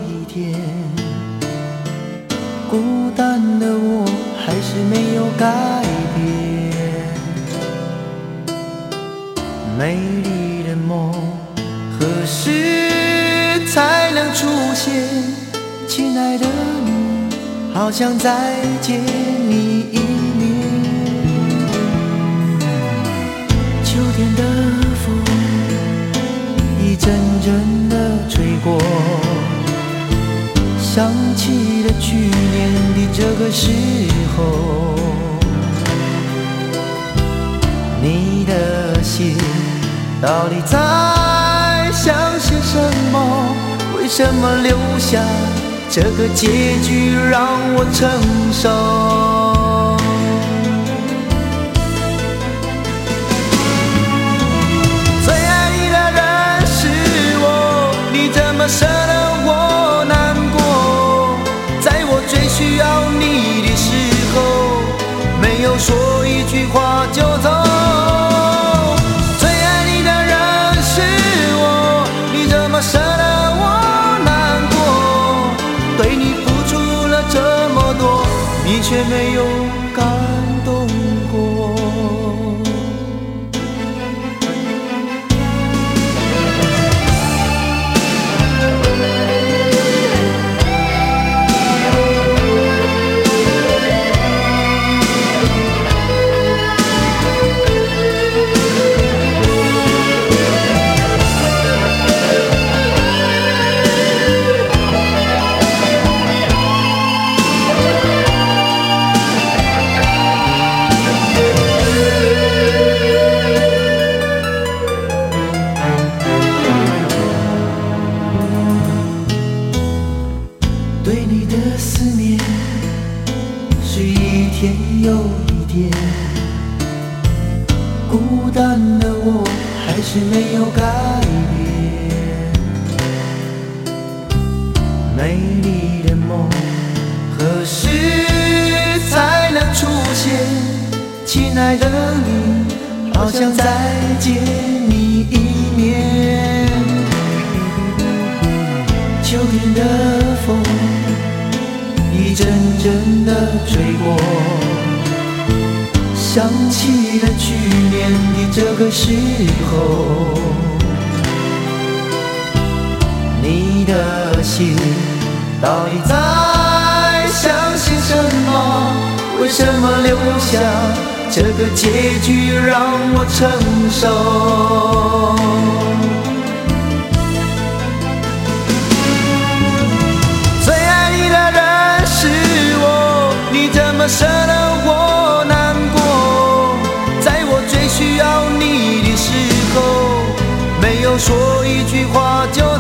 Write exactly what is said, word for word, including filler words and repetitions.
一天，孤单的我还是没有改变。美丽的梦何时才能出现？亲爱的你，好想再见你一面。秋天的风一阵阵地吹过，想起了去年的这个时候，你的心到底在想些什么？为什么留下这个结局让我承受？最爱你的人是我，你怎么舍得我难过？在我最需要你的时候，没有说一句话就走。最爱你的人是我，你怎么舍得我难过？对你付出了这么多，你却没有感动过。对你的思念是一天又一天，孤单的我还是没有改变。美丽的梦何时才能出现？亲爱的你，好想再见你一面。秋天的风一阵阵地吹过，想起了去年的这个时候，你的心到底在想些什么？为什么留下这个结局让我承受？你怎么舍得我难过？在我最需要你的时候，没有说一句话就